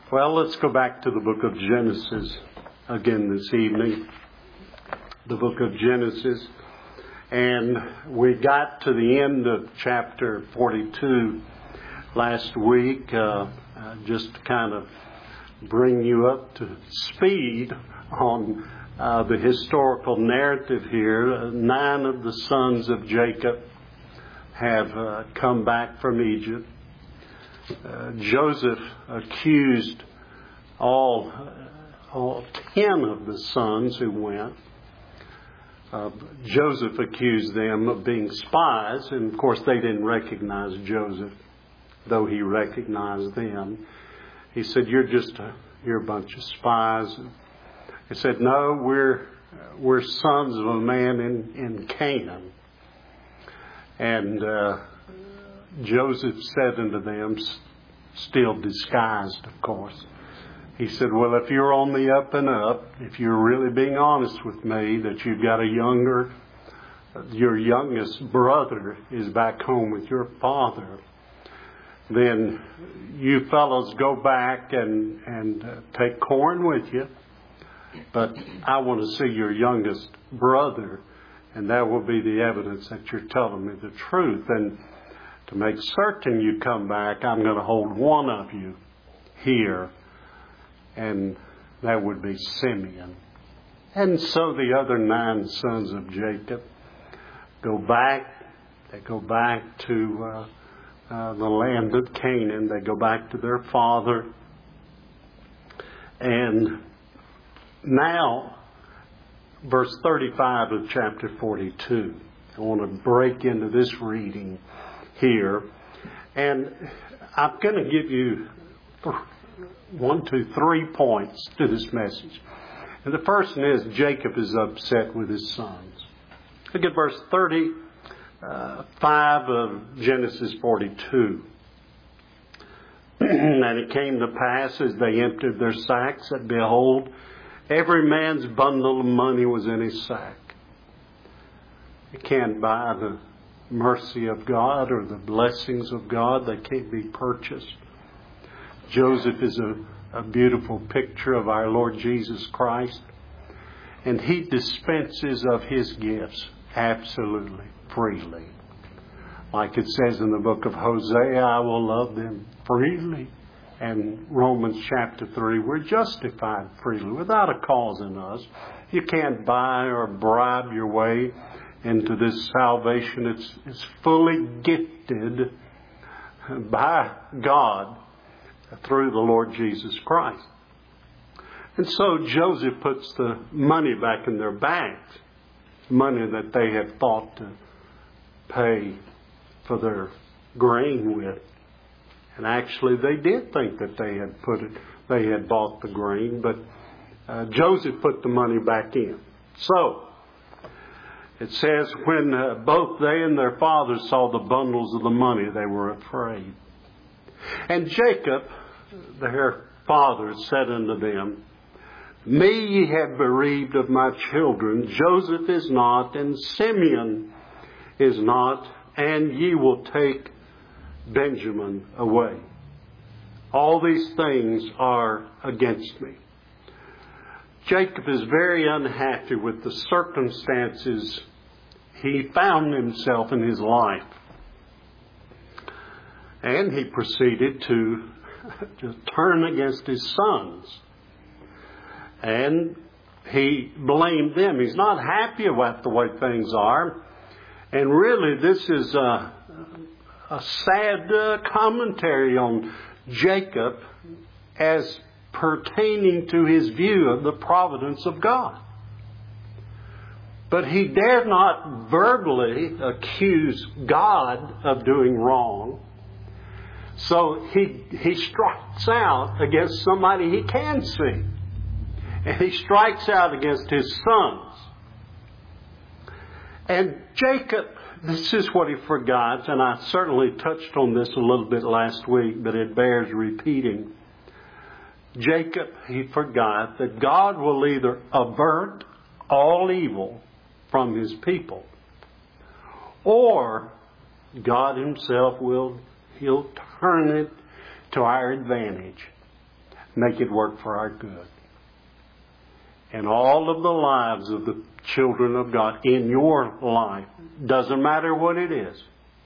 Well, let's go back to the book of Genesis again this evening. The book of Genesis. And we got to the end of chapter 42 last week, just to kind of bring you up to speed on the historical narrative here. 9 of the sons of Jacob have come back from Egypt. Joseph accused all 10 of the sons who went. Joseph accused them of being spies, and of course they didn't recognize Joseph, though he recognized them. He said, you're a bunch of spies. He said, no, we're sons of a man in Canaan. And Joseph said unto them, still disguised, of course, he said, well, if you're on the up and up, if you're really being honest with me, that you've got your youngest brother is back home with your father, then you fellows go back and take corn with you. But I want to see your youngest brother, and that will be the evidence that you're telling me the truth. And to make certain you come back, I'm going to hold one of you here, and that would be Simeon. And so the other 9 sons of Jacob go back. They go back to the land of Canaan. They go back to their father. And now, verse 35 of chapter 42. I want to break into this reading here. And I'm going to give you 3 points to this message. And the first one is Jacob is upset with his sons. Look at verse 35 of Genesis 42. And it came to pass as they emptied their sacks that behold, every man's bundle of money was in his sack. You can't buy the mercy of God or the blessings of God. They can't be purchased. Joseph is a beautiful picture of our Lord Jesus Christ. And he dispenses of his gifts absolutely freely. Like it says in the book of Hosea, I will love them freely. And Romans chapter 3, we're justified freely without a cause in us. You can't buy or bribe your way into this salvation. It's fully gifted by God through the Lord Jesus Christ. And so Joseph puts the money back in their bags, money that they had thought to pay for their grain with. And actually they did think that they had bought the grain, but Joseph put the money back in. So it says, when both they and their father saw the bundles of the money, they were afraid. And Jacob, their father, said unto them, me ye have bereaved of my children. Joseph is not, and Simeon is not, and ye will take Benjamin away. All these things are against me. Jacob is very unhappy with the circumstances he found himself in his life. And he proceeded to turn against his sons. And he blamed them. He's not happy about the way things are. And really this is a sad commentary on Jacob as pertaining to his view of the providence of God. But he dare not verbally accuse God of doing wrong. So he strikes out against somebody he can see. And he strikes out against his sons. And Jacob, this is what he forgot, and I certainly touched on this a little bit last week, but it bears repeating. Jacob, he forgot that God will either avert all evil from his people, or God himself he'll turn it to our advantage. make it work for our good. And all of the lives of the children of God in your life, doesn't matter what it is,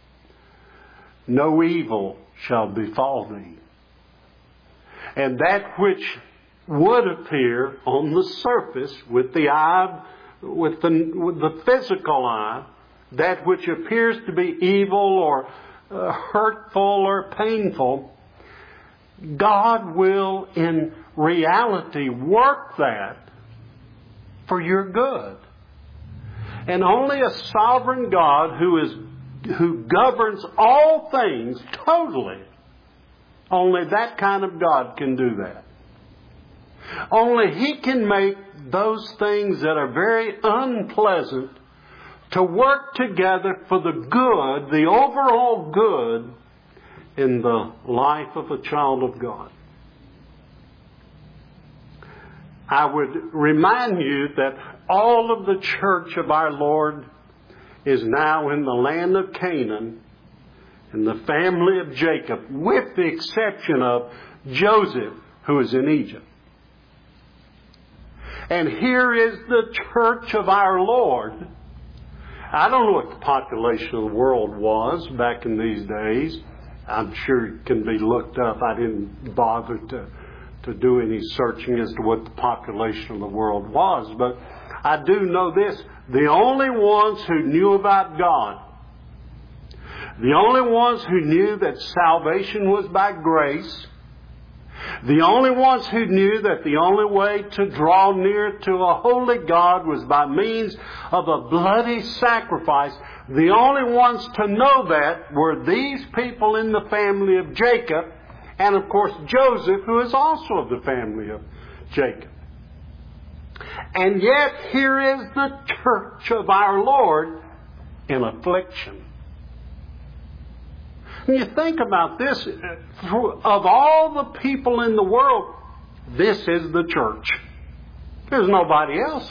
no evil shall befall thee. And that which would appear on the surface with the eye, with the physical eye, that which appears to be evil or hurtful or painful, God will in reality work that for your good. And only a sovereign God who governs all things totally, only that kind of God can do that. Only He can make those things that are very unpleasant to work together for the good, the overall good in the life of a child of God. I would remind you that all of the church of our Lord is now in the land of Canaan, in the family of Jacob, with the exception of Joseph, who is in Egypt. And here is the church of our Lord. I don't know what the population of the world was back in these days. I'm sure it can be looked up. I didn't bother to do any searching as to what the population of the world was. But I do know this. The only ones who knew about God, the only ones who knew that salvation was by grace, the only ones who knew that the only way to draw near to a holy God was by means of a bloody sacrifice, the only ones to know that were these people in the family of Jacob, and of course Joseph, who is also of the family of Jacob. And yet here is the church of our Lord in affliction. When you think about this, of all the people in the world, this is the church. There's nobody else.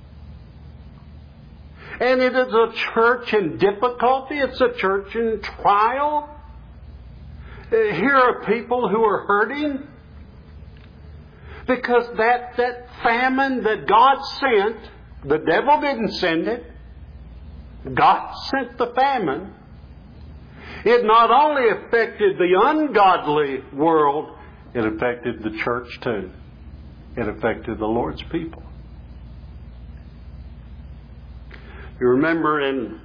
And it is a church in difficulty. It's a church in trial. Here are people who are hurting because that famine that God sent, the devil didn't send it. God sent the famine. It not only affected the ungodly world, it affected the church too. It affected the Lord's people. You remember in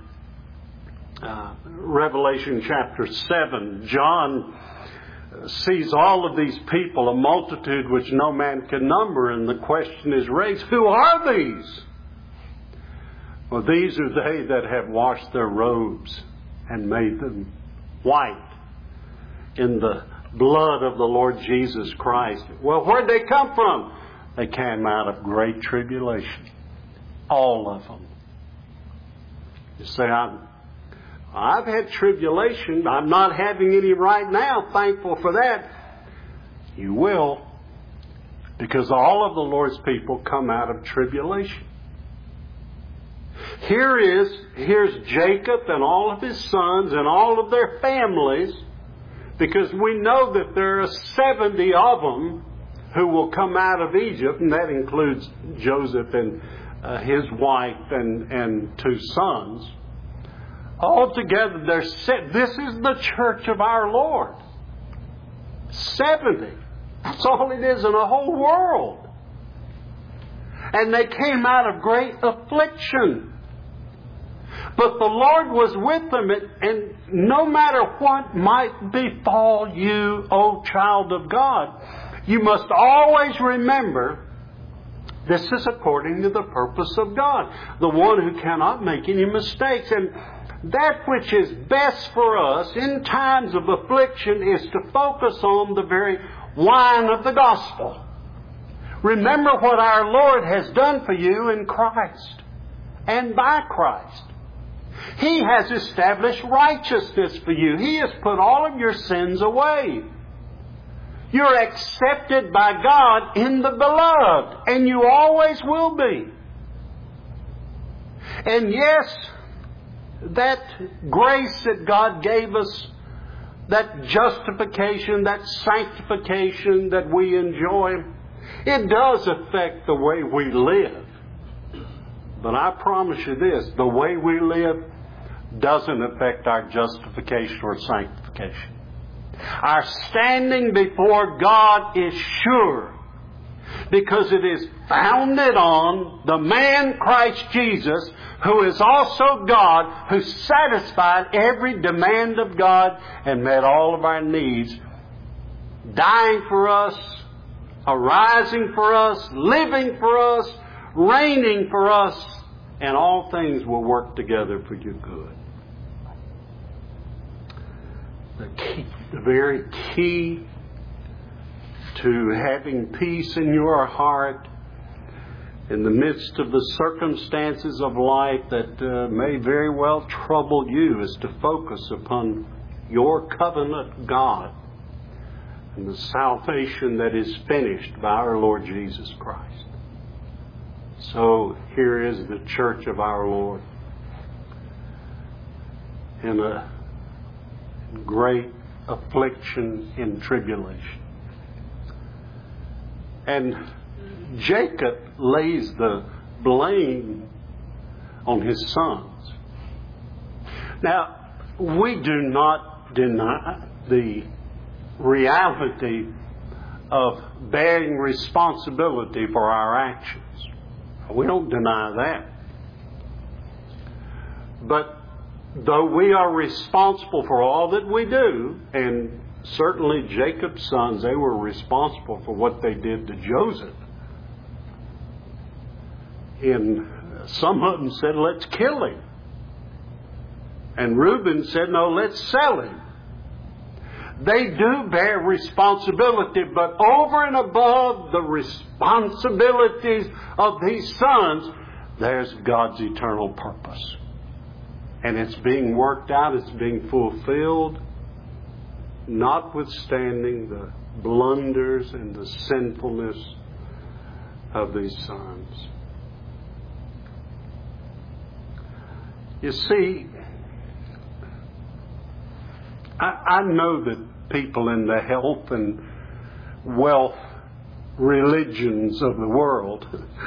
Revelation chapter 7, John sees all of these people, a multitude which no man can number, and the question is raised, who are these? Well, these are they that have washed their robes and made them white in the blood of the Lord Jesus Christ. Well, where'd they come from? They came out of great tribulation. All of them. You say, I've had tribulation. I'm not having any right now. Thankful for that. You will. Because all of the Lord's people come out of tribulation. Here's Jacob and all of his sons and all of their families, because we know that there are 70 of them who will come out of Egypt, and that includes Joseph and his wife and 2 sons. Altogether, this is the church of our Lord. 70. That's all it is in the whole world. And they came out of great affliction. But the Lord was with them, and no matter what might befall you, O child of God, you must always remember this is according to the purpose of God, the one who cannot make any mistakes. And that which is best for us in times of affliction is to focus on the very wine of the gospel. Remember what our Lord has done for you in Christ and by Christ. He has established righteousness for you. He has put all of your sins away. You're accepted by God in the beloved, and you always will be. And yes, that grace that God gave us, that justification, that sanctification that we enjoy, it does affect the way we live. But I promise you this, the way we live doesn't affect our justification or sanctification. Our standing before God is sure because it is founded on the man Christ Jesus, who is also God, who satisfied every demand of God and met all of our needs, dying for us, arising for us, living for us, reigning for us, and all things will work together for your good. The very key to having peace in your heart in the midst of the circumstances of life that may very well trouble you is to focus upon your covenant God and the salvation that is finished by our Lord Jesus Christ. So here is the church of our Lord in a great affliction and tribulation. And Jacob lays the blame on his sons. Now, we do not deny the reality of bearing responsibility for our actions. We don't deny that. But though we are responsible for all that we do, and certainly Jacob's sons, they were responsible for what they did to Joseph. And some of them said, let's kill him. And Reuben said, no, let's sell him. They do bear responsibility, but over and above the responsibilities of these sons, there's God's eternal purpose. And it's being worked out, it's being fulfilled, notwithstanding the blunders and the sinfulness of these sons. You see, I know that people in the health and wealth religions of the world,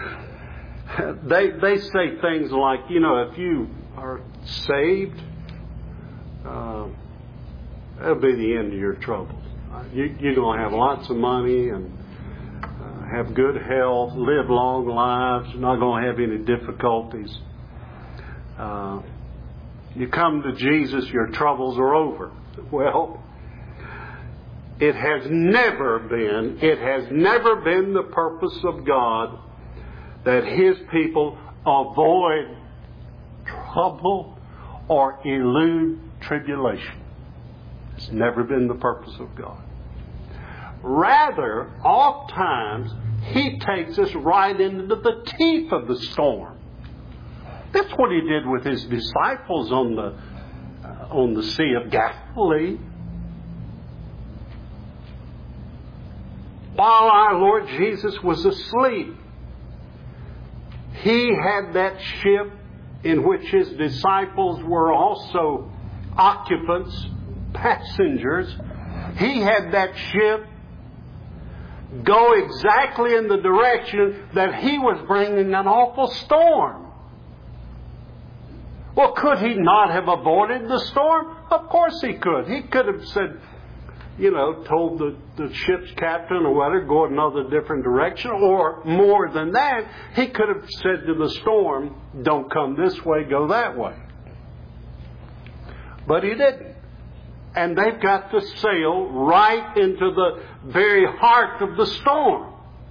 they say things like, you know, if you are saved, that'll be the end of your troubles. You're going to have lots of money and have good health, live long lives. You're not going to have any difficulties. You come to Jesus, your troubles are over. Well, it has never been the purpose of God that His people avoid trouble or elude tribulation. It's never been the purpose of God. Rather, oftentimes, He takes us right into the teeth of the storm. That's what He did with His disciples on the Sea of Galilee. While our Lord Jesus was asleep, He had that ship in which His disciples were also occupants, passengers. He had that ship go exactly in the direction that He was bringing an awful storm. Well, could He not have avoided the storm? Of course He could. He could have said, told the ship's captain or whatever, go another different direction. Or more than that, He could have said to the storm, don't come this way, go that way. But He didn't. And they've got to sail right into the very heart of the storm.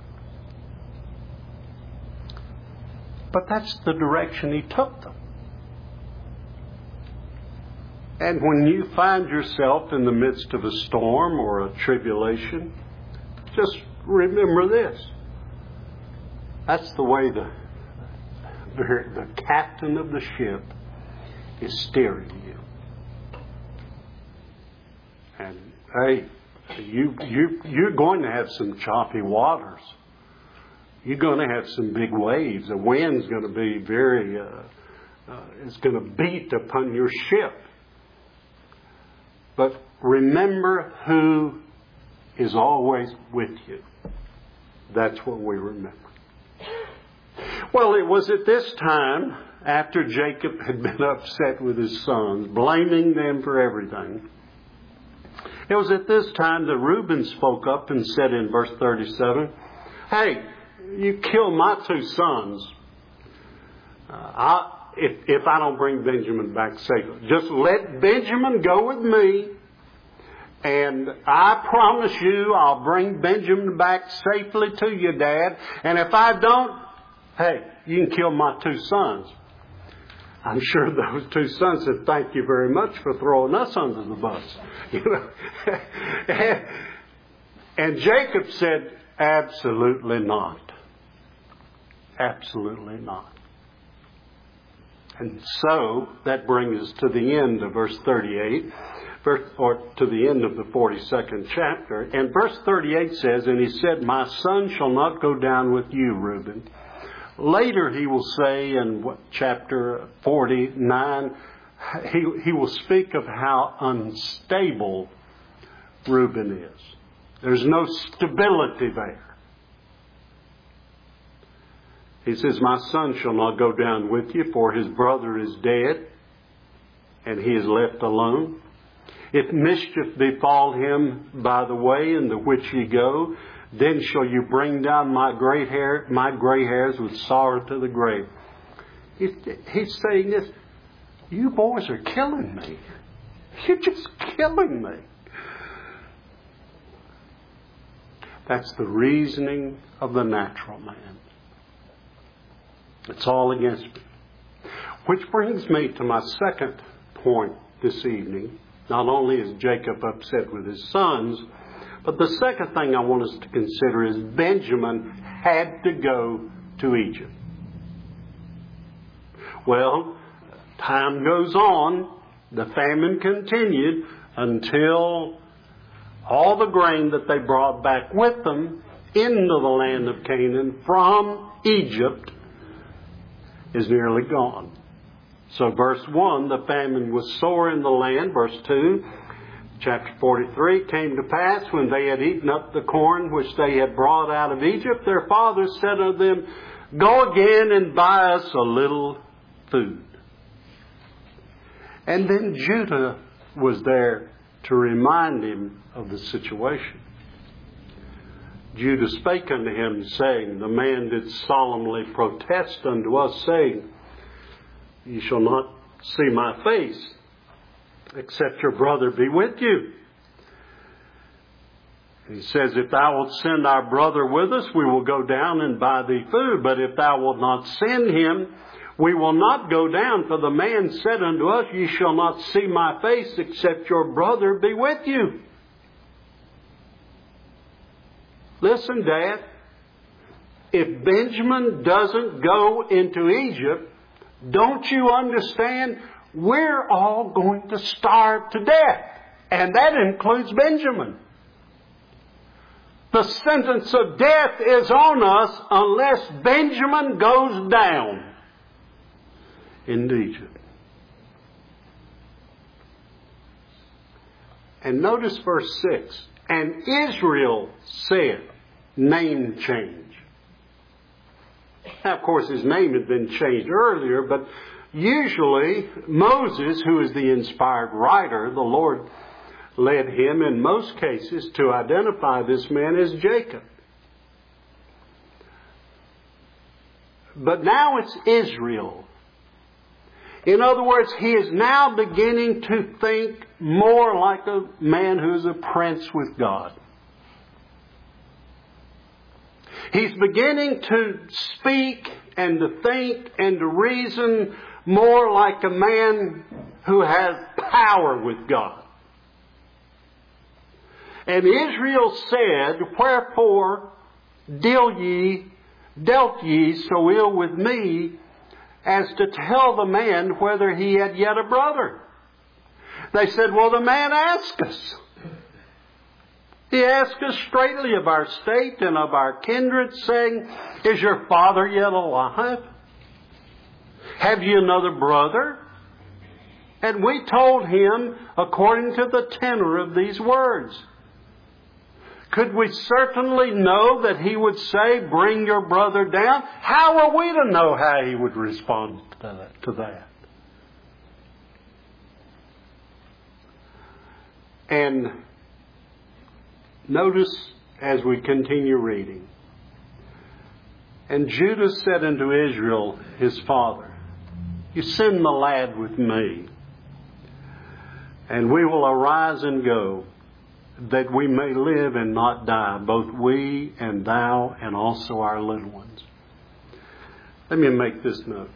But that's the direction He took them. And when you find yourself in the midst of a storm or a tribulation, just remember this. That's the way the captain of the ship is steering you. And hey, you're going to have some choppy waters. You're going to have some big waves. The wind's going to be it's going to beat upon your ship. But remember who is always with you. That's what we remember. Well, it was at this time, after Jacob had been upset with his sons, blaming them for everything, it was at this time that Reuben spoke up and said in verse 37, "Hey, you killed my two sons. If I don't bring Benjamin back safely, just let Benjamin go with me. And I promise you I'll bring Benjamin back safely to you, Dad. And if I don't, hey, you can kill my two sons." I'm sure those two sons said, "Thank you very much for throwing us under the bus." And Jacob said, "Absolutely not. Absolutely not." And so that brings us to the end of verse 38, or to the end of the 42nd chapter. And verse 38 says, "And he said, My son shall not go down with you, Reuben." Later he will say in chapter 49, he will speak of how unstable Reuben is. There's no stability there. He says, "My son shall not go down with you, for his brother is dead, and he is left alone. If mischief befall him by the way in the which ye go, then shall you bring down my gray hairs with sorrow to the grave." He's saying this, you boys are killing me. You're just killing me. That's the reasoning of the natural man. It's all against me. Which brings me to my second point this evening. Not only is Jacob upset with his sons, but the second thing I want us to consider is Benjamin had to go to Egypt. Well, time goes on. The famine continued until all the grain that they brought back with them into the land of Canaan from Egypt is nearly gone. So verse 1, the famine was sore in the land. Verse 2, chapter 43, came to pass when they had eaten up the corn which they had brought out of Egypt, their father said unto them, "Go again and buy us a little food." And then Judah was there to remind him of the situation. Judah spake unto him, saying, "The man did solemnly protest unto us, saying, Ye shall not see my face, except your brother be with you." He says, "If thou wilt send our brother with us, we will go down and buy thee food. But if thou wilt not send him, we will not go down. For the man said unto us, Ye shall not see my face, except your brother be with you." Listen, Dad, if Benjamin doesn't go into Egypt, don't you understand? We're all going to starve to death. And that includes Benjamin. The sentence of death is on us unless Benjamin goes down into Egypt. And notice verse 6. And Israel said, name change. Now, of course, his name had been changed earlier, but usually Moses, who is the inspired writer, the Lord led him in most cases to identify this man as Jacob. But now it's Israel. In other words, he is now beginning to think more like a man who's a prince with God. He's beginning to speak and to think and to reason more like a man who has power with God. And Israel said, "Wherefore dealt ye so ill with me, as to tell the man whether he had yet a brother?" They said, "Well, the man asked us. He asked us straightly of our state and of our kindred, saying, Is your father yet alive? Have you another brother? And we told him according to the tenor of these words. Could we certainly know that he would say, bring your brother down? How are we to know how he would respond to that? And notice as we continue reading. And Judah said unto Israel, his father, you send the lad with me, and we will arise and go, that we may live and not die, both we and thou and also our little ones. Let me make this note.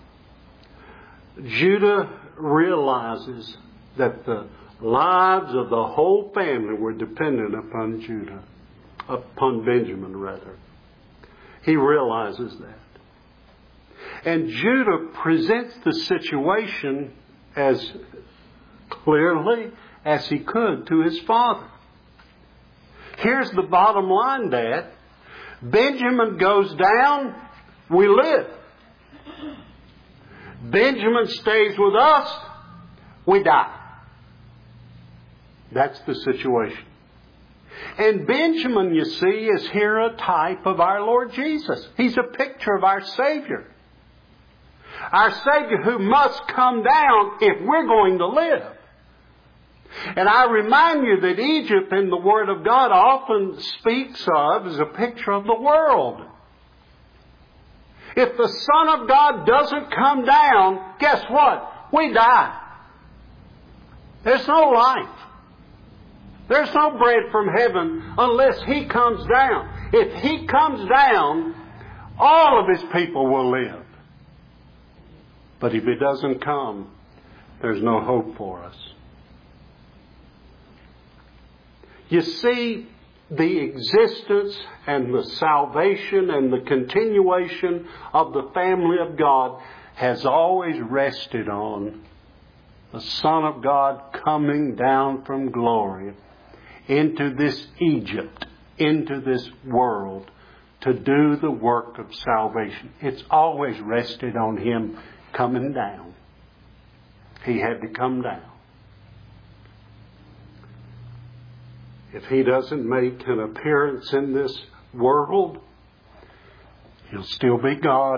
Judah realizes that the lives of the whole family were dependent upon Benjamin rather. He realizes that. And Judah presents the situation as clearly as he could to his father. Here's the bottom line, Dad. Benjamin goes down, we live. Benjamin stays with us, we die. That's the situation. And Benjamin, you see, is here a type of our Lord Jesus. He's a picture of our Savior. Our Savior who must come down if we're going to live. And I remind you that Egypt in the Word of God often speaks of as a picture of the world. If the Son of God doesn't come down, guess what? We die. There's no life. There's no bread from heaven unless He comes down. If He comes down, all of His people will live. But if He doesn't come, there's no hope for us. You see, the existence and the salvation and the continuation of the family of God has always rested on the Son of God coming down from glory into this Egypt, into this world, to do the work of salvation. It's always rested on Him coming down. He had to come down. If He doesn't make an appearance in this world, He'll still be God.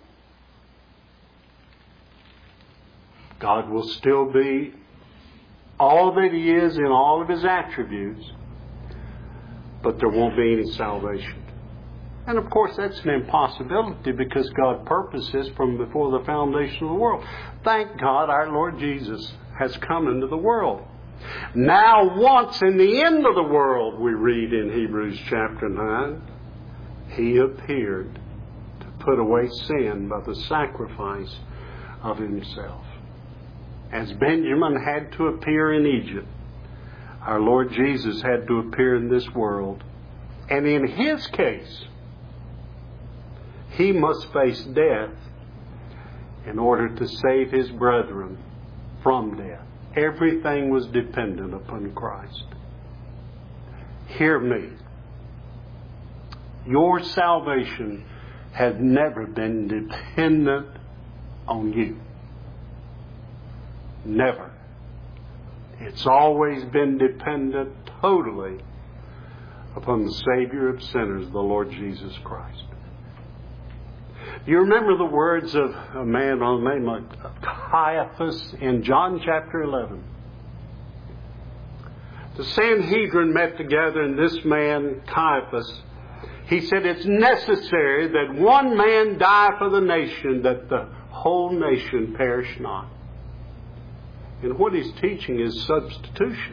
God will still be all that He is in all of His attributes, but there won't be any salvation. And of course that's an impossibility because God purposes from before the foundation of the world. Thank God our Lord Jesus has come into the world. Now once in the end of the world, we read in Hebrews chapter 9, He appeared to put away sin by the sacrifice of Himself. As Benjamin had to appear in Egypt, our Lord Jesus had to appear in this world. And in His case, He must face death in order to save His brethren from death. Everything was dependent upon Christ. Hear me. Your salvation has never been dependent on you. Never. It's always been dependent totally upon the Savior of sinners, the Lord Jesus Christ. You remember the words of a man by the name of Caiaphas in John chapter 11. The Sanhedrin met together, and this man, Caiaphas, he said, it's necessary that one man die for the nation, that the whole nation perish not. And what he's teaching is substitution.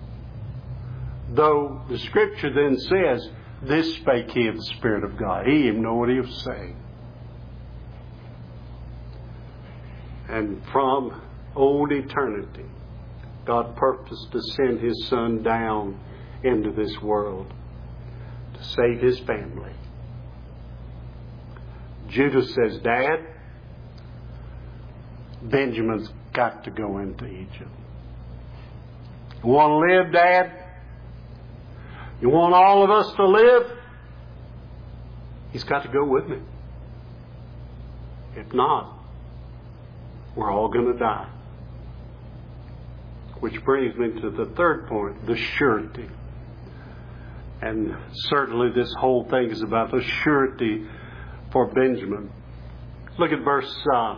Though the Scripture then says, this spake he of the Spirit of God. He didn't know what he was saying. And from old eternity, God purposed to send His Son down into this world to save His family. Judah says, Dad, Benjamin's got to go into Egypt. You want to live, Dad? You want all of us to live? He's got to go with me. If not, we're all going to die. Which brings me to the third point, the surety. And certainly this whole thing is about the surety for Benjamin. Look at verse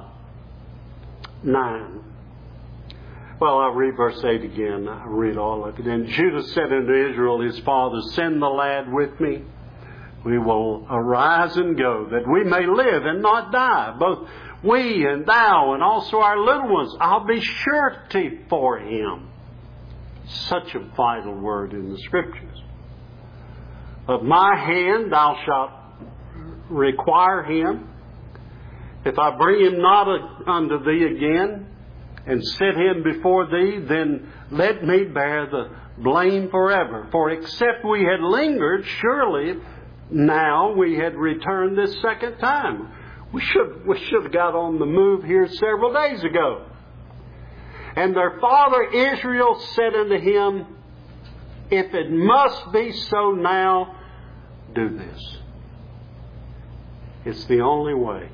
9. Well, I'll read verse 8 again. I'll read all of it. And Judah said unto Israel his father, Send the lad with me. We will arise and go, that we may live and not die, both we and thou and also our little ones. I'll be surety for him. Such a vital word in the Scriptures. Of my hand thou shalt require him. If I bring him not unto thee again, and set him before thee, then let me bear the blame forever. For except we had lingered, surely now we had returned this second time. We should have got on the move here several days ago. And their father Israel said unto him, If it must be so now, do this. It's the only way.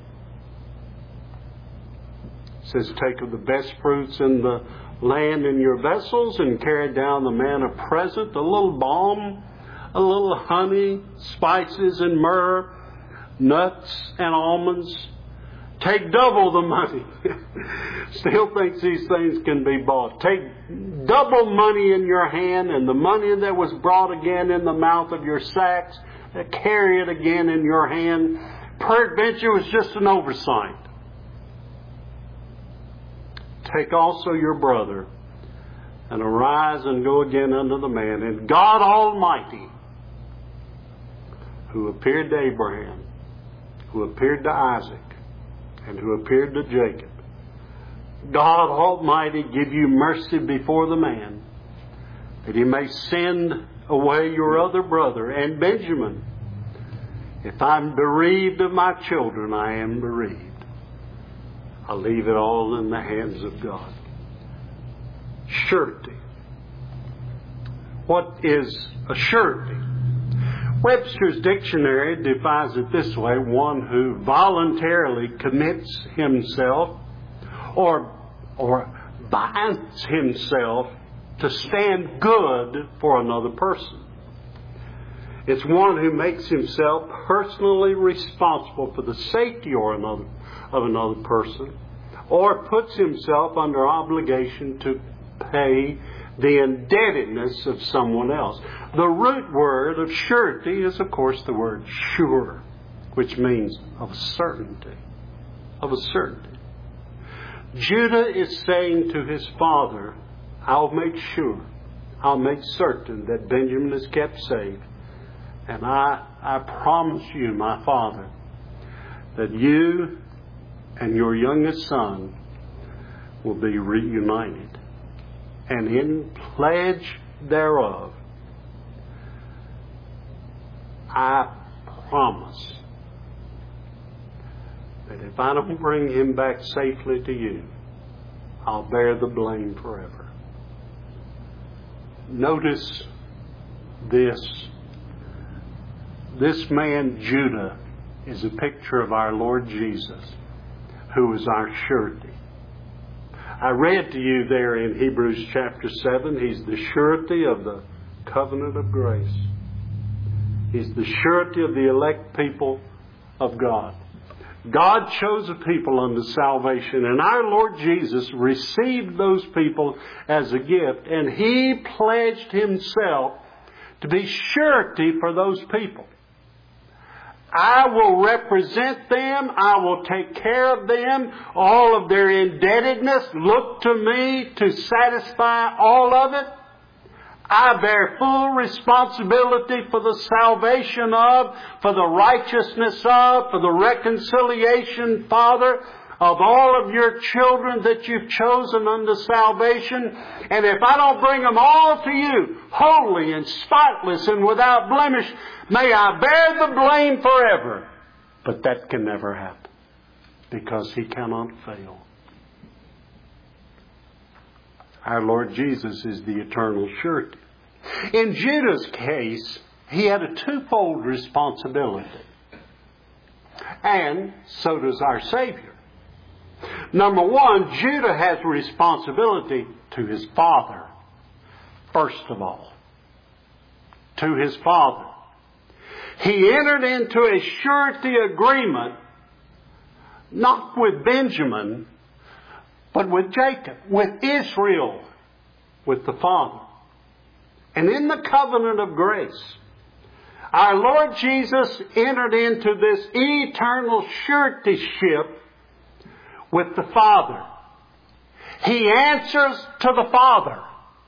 It says, Take of the best fruits in the land in your vessels, and carry down the man a present, a little balm, a little honey, spices and myrrh, nuts and almonds. Take double the money. Still thinks these things can be bought. Take double money in your hand, and the money that was brought again in the mouth of your sacks, carry it again in your hand. Peradventure it was just an oversight. Take also your brother, and arise and go again unto the man. And God Almighty, who appeared to Abraham, who appeared to Isaac, and who appeared to Jacob, God Almighty give you mercy before the man, that he may send away your other brother and Benjamin. If I'm bereaved of my children, I am bereaved. I leave it all in the hands of God. Surety. What is a surety? Webster's dictionary defines it this way: one who voluntarily commits himself or binds himself to stand good for another person. It's one who makes himself personally responsible for the safety of another person, or puts himself under obligation to pay the indebtedness of someone else. The root word of surety is, of course, the word sure, which means of certainty. Of a certainty. Judah is saying to his father, I'll make sure, I'll make certain that Benjamin is kept safe. And I promise you, my father, that you and your youngest son will be reunited. And in pledge thereof, I promise that if I don't bring him back safely to you, I'll bear the blame forever. Notice this. This man, Judah, is a picture of our Lord Jesus, who is our surety. I read to you there in Hebrews chapter 7, He's the surety of the covenant of grace. He's the surety of the elect people of God. God chose a people unto salvation, and our Lord Jesus received those people as a gift, and He pledged Himself to be surety for those people. I will represent them. I will take care of them. All of their indebtedness, look to me to satisfy all of it. I bear full responsibility for the salvation of, for the righteousness of, for the reconciliation, Father, of all of your children that you've chosen unto salvation. And if I don't bring them all to you, holy and spotless and without blemish, may I bear the blame forever. But that can never happen, because He cannot fail. Our Lord Jesus is the eternal surety. In Judah's case, he had a twofold responsibility. And so does our Savior. Number one, Judah has a responsibility to his Father, first of all. To his Father. He entered into a surety agreement, not with Benjamin, but with Jacob, with Israel, with the Father. And in the covenant of grace, our Lord Jesus entered into this eternal suretyship with the Father. He answers to the Father.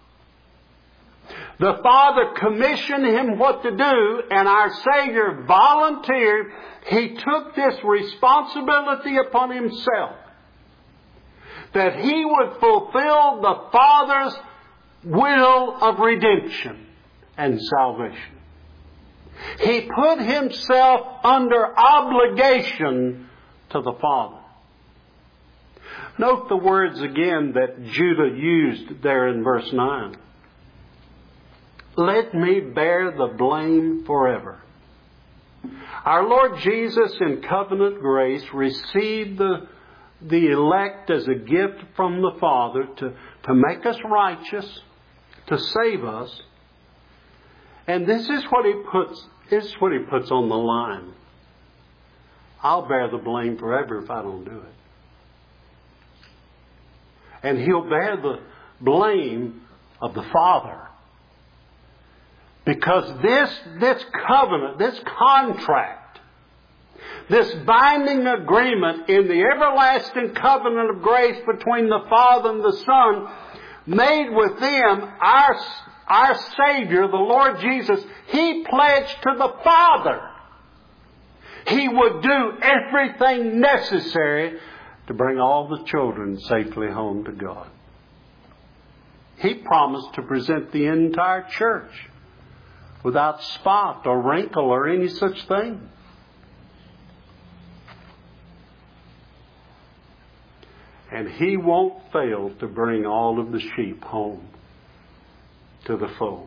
The Father commissioned him what to do, and our Savior volunteered. He took this responsibility upon himself, that he would fulfill the Father's will of redemption and salvation. He put himself under obligation to the Father. Note the words again that Judah used there in verse 9. Let me bear the blame forever. Our Lord Jesus in covenant grace received the elect as a gift from the Father to make us righteous, to save us. And this is what he puts on the line. I'll bear the blame forever if I don't do it. And he'll bear the blame of the Father. Because this covenant, this contract, this binding agreement in the everlasting covenant of grace between the Father and the Son, made with them, our Savior, the Lord Jesus, He pledged to the Father He would do everything necessary to bring all the children safely home to God. He promised to present the entire church without spot or wrinkle or any such thing. And He won't fail to bring all of the sheep home to the fold.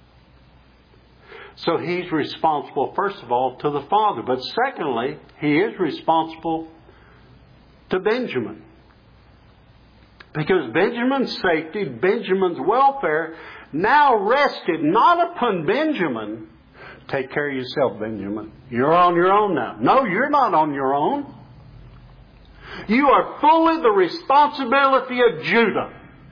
So He's responsible, first of all, to the Father. But secondly, He is responsible to Benjamin. Because Benjamin's safety, Benjamin's welfare, now rested not upon Benjamin. Take care of yourself, Benjamin. You're on your own now. No, you're not on your own. You are fully the responsibility of Judah.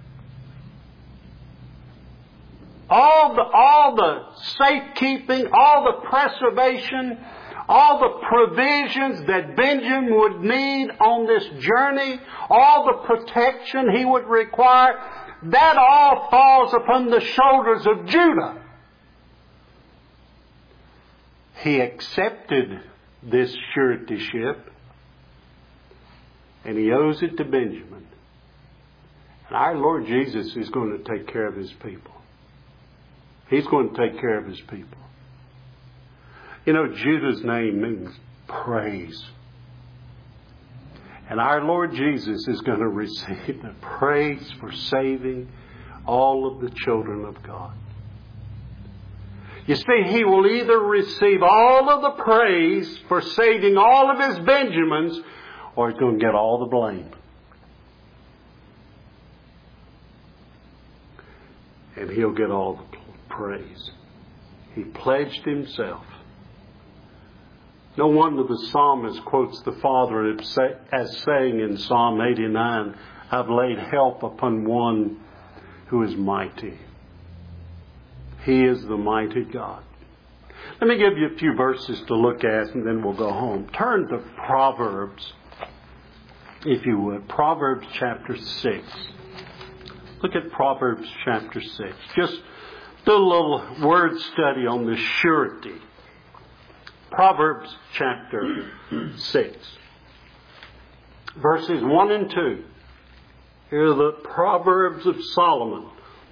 All the safekeeping, all the preservation, all the provisions that Benjamin would need on this journey, all the protection he would require, that all falls upon the shoulders of Judah. He accepted this suretyship, and he owes it to Benjamin. And our Lord Jesus is going to take care of His people. He's going to take care of His people. You know, Judah's name means praise. And our Lord Jesus is going to receive the praise for saving all of the children of God. You see, He will either receive all of the praise for saving all of His Benjamins, or He's going to get all the blame. And He'll get all the praise. He pledged Himself. No wonder the psalmist quotes the Father as saying in Psalm 89, I've laid help upon one who is mighty. He is the mighty God. Let me give you a few verses to look at and then we'll go home. Turn to Proverbs, if you would. Proverbs chapter 6. Look at Proverbs chapter 6. Just do a little word study on the surety. Proverbs chapter 6. Verses 1 and 2. Here are the Proverbs of Solomon.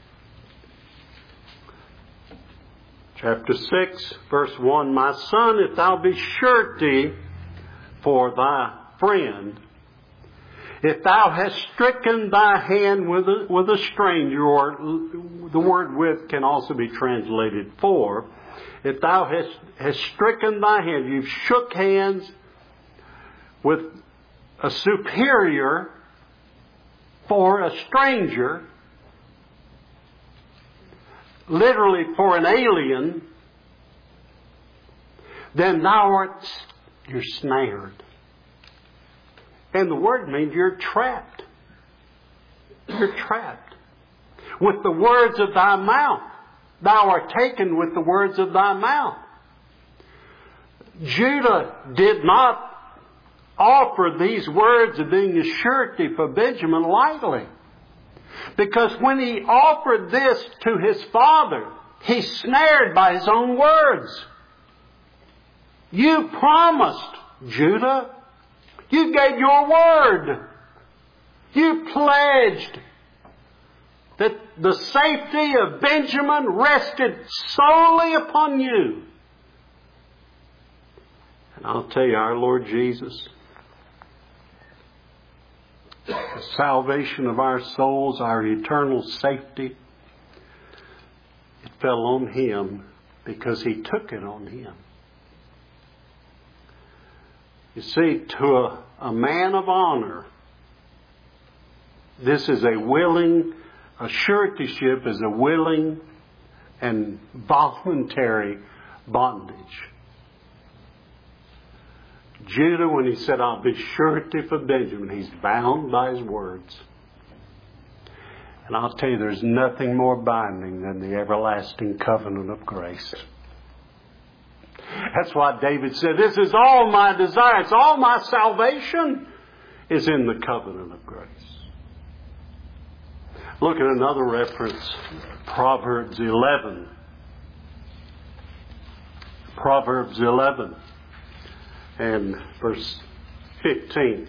Chapter 6, verse 1. My son, if thou be surety for thy friend, if thou hast stricken thy hand with a stranger, or the word with can also be translated for, if thou hast stricken thy hand, you've shook hands with a superior for a stranger, literally for an alien, then you're snared. And the word means you're trapped. You're trapped. With the words of thy mouth. Thou art taken with the words of thy mouth. Judah did not offer these words of being a surety for Benjamin lightly. Because when he offered this to his father, he's snared by his own words. You promised, Judah. You gave your word. You pledged that the safety of Benjamin rested solely upon you. And I'll tell you, our Lord Jesus, the salvation of our souls, our eternal safety, it fell on Him because He took it on Him. You see, to a man of honor, this is a suretyship is a willing and voluntary bondage. Judah, when he said, I'll be surety for Benjamin, he's bound by his words. And I'll tell you, there's nothing more binding than the everlasting covenant of grace. That's why David said, this is all my desire. It's all my salvation is in the covenant of grace. Look at another reference, Proverbs 11. Proverbs 11 and verse 15.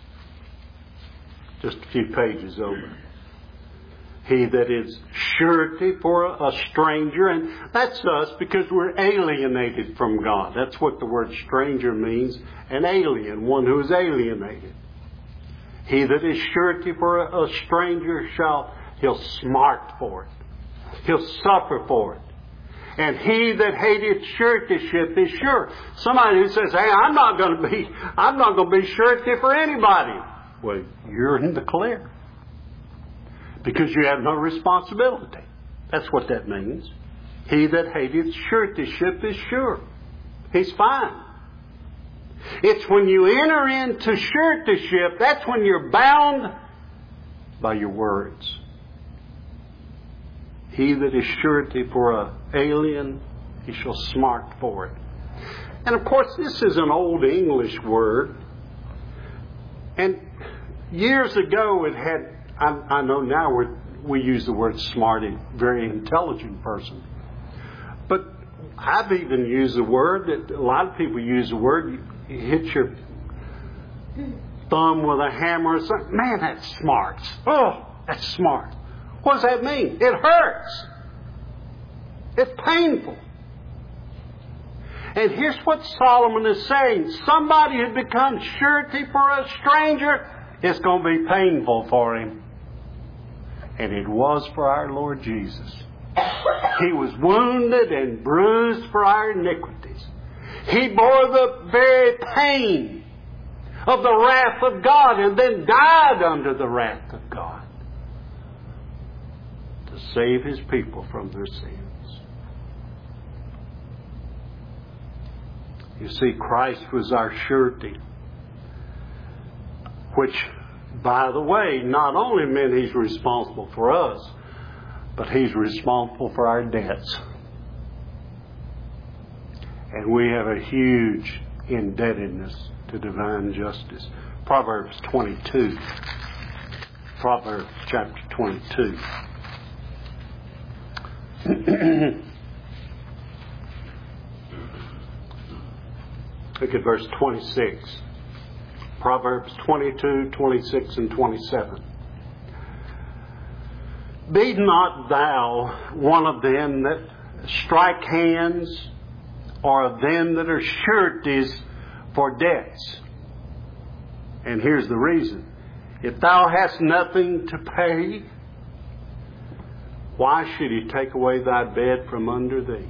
Just a few pages over. He that is surety for a stranger, and that's us because we're alienated from God. That's what the word stranger means, an alien, one who is alienated. He that is surety for a stranger he'll smart for it. He'll suffer for it. And he that hateth suretyship is sure. Somebody who says, hey, I'm not going to be surety for anybody. Well, you're in the clear. Because you have no responsibility. That's what that means. He that hateth suretyship is sure. He's fine. It's when you enter into suretyship, that's when you're bound by your words. He that is surety for an alien, he shall smart for it. And of course, this is an old English word. And years ago it had, I know now we use the word smart, a very intelligent person. But I've even used the word, that a lot of people use the word, you hit your thumb with a hammer or something. Man, that's smart. Oh, that's smart. What does that mean? It hurts. It's painful. And here's what Solomon is saying. Somebody who becomes surety for a stranger, it's going to be painful for him. And it was for our Lord Jesus. He was wounded and bruised for our iniquities. He bore the very pain of the wrath of God and then died under the wrath of God to save His people from their sins. You see, Christ was our surety, which, by the way, not only meant He's responsible for us, but He's responsible for our debts. And we have a huge indebtedness to divine justice. Proverbs 22. Proverbs chapter 22. Look at verse 26. Proverbs 22, 26, and 27. Be not thou one of them that strike hands, or of them that are sureties for debts. And here's the reason. If thou hast nothing to pay, why should He take away thy bed from under thee?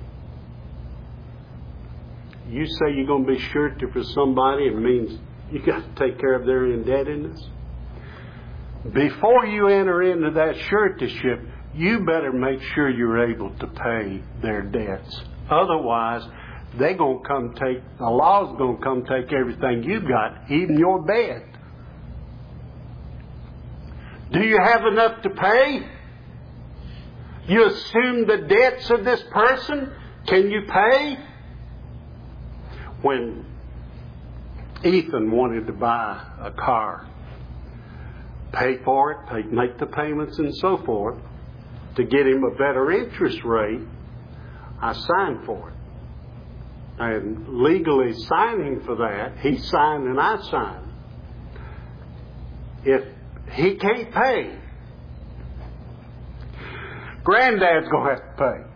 You say you're going to be surety for somebody, it means you got to take care of their indebtedness. Before you enter into that suretyship, you better make sure you're able to pay their debts. Otherwise, the law's going to come take everything you've got, even your bed. Do you have enough to pay? You assume the debts of this person. Can you pay? When Ethan wanted to buy a car, pay for it, make the payments and so forth, to get him a better interest rate, I signed for it. And legally signing for that, he signed and I signed. If he can't pay, Granddad's going to have to pay.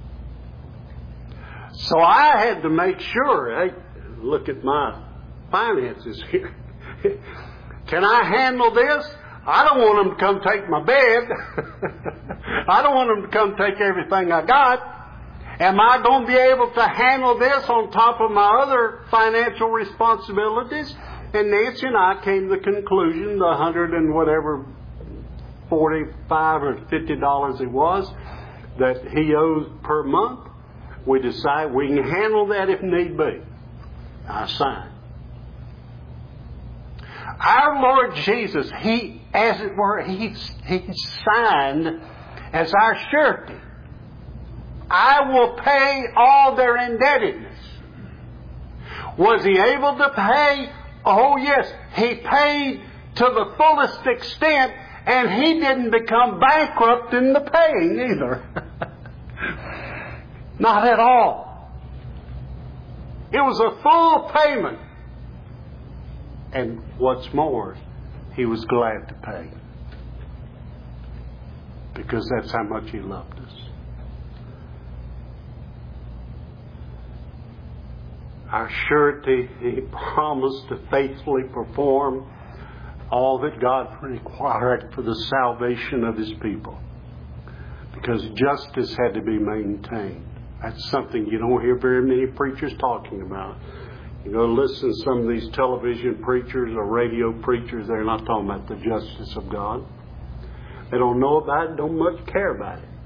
So I had to make sure, hey, look at my finances here. Can I handle this? I don't want them to come take my bed. I don't want them to come take everything I got. Am I going to be able to handle this on top of my other financial responsibilities? And Nancy and I came to the conclusion, the $100 and whatever, $45 or $50 it was, that he owes per month, we decide we can handle that if need be. I signed. Our Lord Jesus, He, as it were, He signed as our surety. I will pay all their indebtedness. Was He able to pay? Oh yes. He paid to the fullest extent, and He didn't become bankrupt in the paying either. Not at all. It was a full payment. And what's more, He was glad to pay. Because that's how much He loved us. Our surety, He promised to faithfully perform all that God required for the salvation of His people. Because justice had to be maintained. That's something you don't hear very many preachers talking about. You go listen to some of these television preachers or radio preachers, they're not talking about the justice of God. They don't know about it, don't much care about it.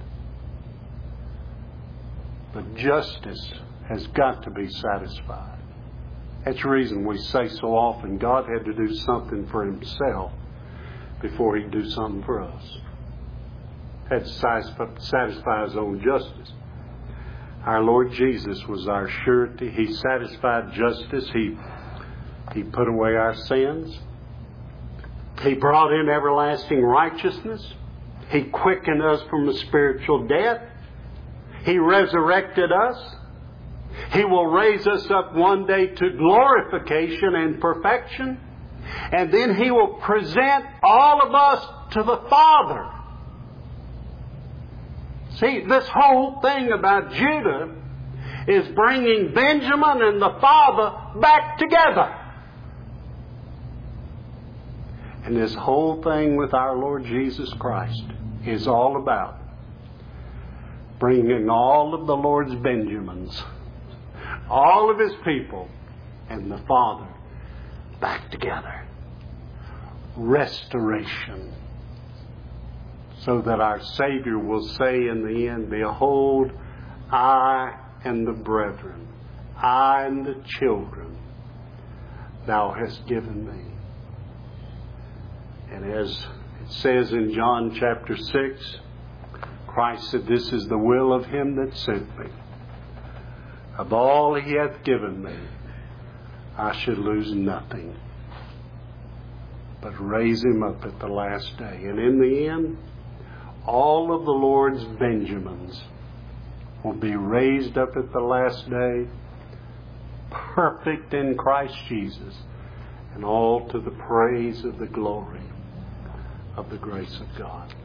But justice has got to be satisfied. That's the reason we say so often God had to do something for Himself before He'd do something for us. Had to satisfy His own justice. Our Lord Jesus was our surety. He satisfied justice. He put away our sins. He brought in everlasting righteousness. He quickened us from a spiritual death. He resurrected us. He will raise us up one day to glorification and perfection. And then He will present all of us to the Father. See, this whole thing about Judah is bringing Benjamin and the Father back together. And this whole thing with our Lord Jesus Christ is all about bringing all of the Lord's Benjamins, all of His people, and the Father back together. Restoration. So that our Savior will say in the end, behold, I and the brethren, I and the children, Thou hast given me. And as it says in John chapter 6, Christ said, this is the will of Him that sent me. Of all He hath given me, I should lose nothing, but raise Him up at the last day. And in the end, all of the Lord's Benjamins will be raised up at the last day, perfect in Christ Jesus, and all to the praise of the glory of the grace of God.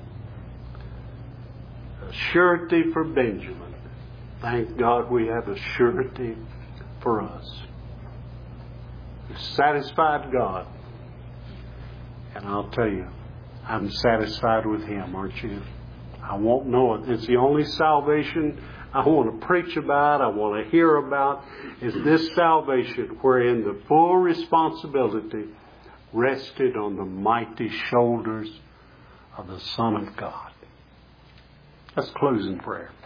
A surety for Benjamin. Thank God we have a surety for us. We've satisfied God. And I'll tell you, I'm satisfied with Him, aren't you? I won't know it. It's the only salvation I want to preach about, I want to hear about, is this salvation wherein the full responsibility rested on the mighty shoulders of the Son of God. Let's close in prayer.